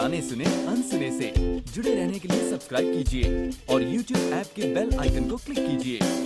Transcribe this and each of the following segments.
गाने सुने अनसुने से। जुड़े रहने के लिए सब्सक्राइब कीजिए और YouTube ऐप के बेल आइकन को क्लिक कीजिए।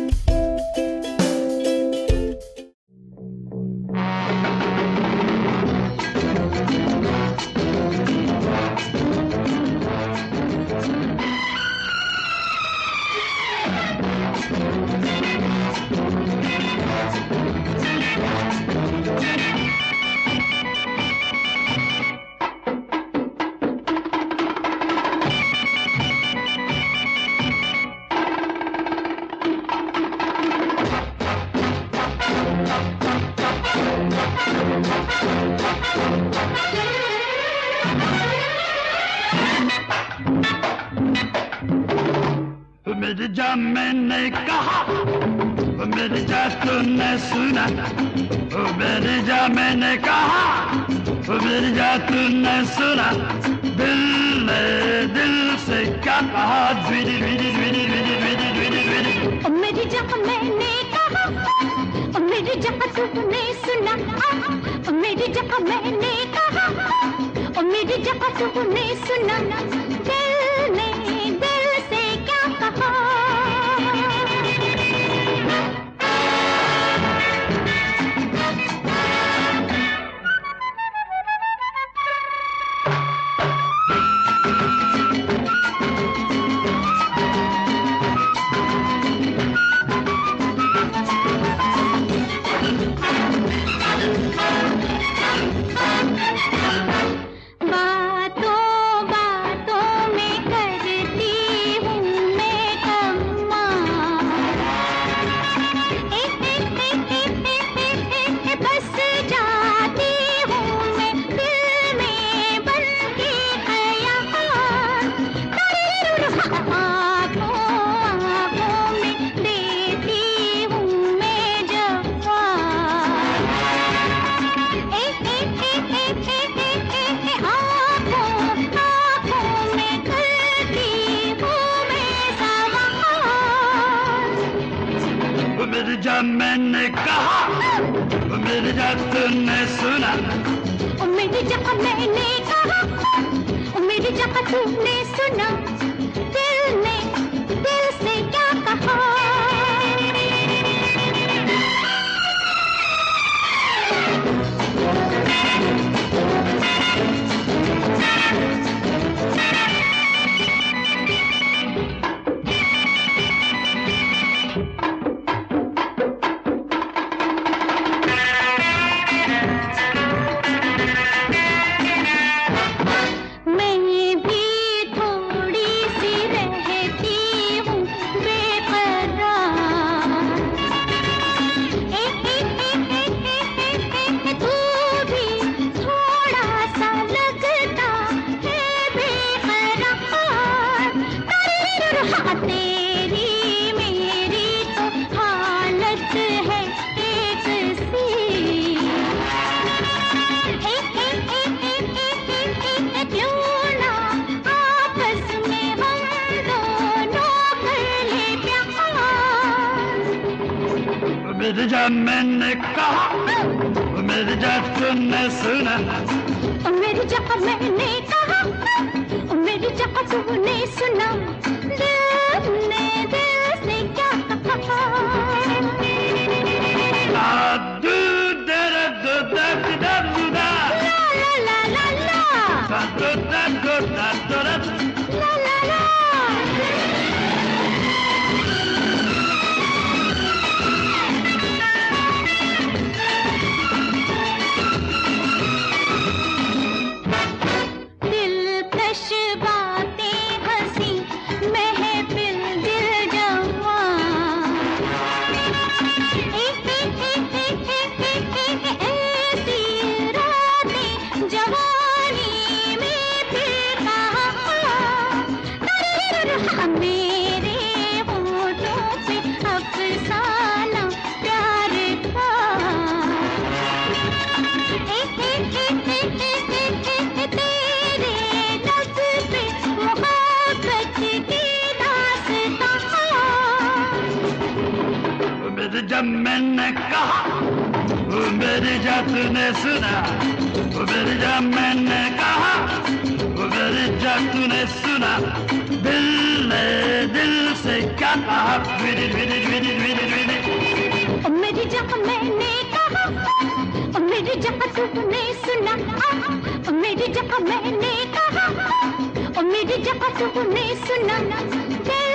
मिर्जा मैंने कहा, मिर्जा तूने सुना, मिर्जा मैंने कहा, मिर्जा तूने सुना, दिल ने दिल से क्या कहा, द्विदी द्विदी द्विदी द्विदी द्विदी द्विदी द्विदी। मिर्जा मैंने कहा, मिर्जा तूने सुना, मिर्जा मैंने कहा, मिर्जा तूने सुना, दिल ने दिल से क्या कहा। मिर्जा मैंने कहा, मिर्जा तूने सुना, मिर्जा मैंने कहा, मिर्जा तूने सुना, दिल ने दिल से क्या कहा। मिर्जा मैंने कहा, मिर्जा तूने सुना, मिर्जा मैंने कहा, मिर्जा तूने सुना, दिल ने दिल से क्या कहा। दू दर दू दर दर दूदा, ला ला ला ला, दू दर दू दर दर, ला ला ला। जब मैंने कहा मेरी जात ने सुना, मेरी जब मैंने कहा दिल ने दिल से क्या कहा, विदित विदित विदित विदित विदित। ओ मेरी जहाँ मैंने कहा, ओ मेरी जहाँ तूने सुना, ओ मेरी जहाँ मैंने कहा, ओ मेरी जहाँ तूने सुना,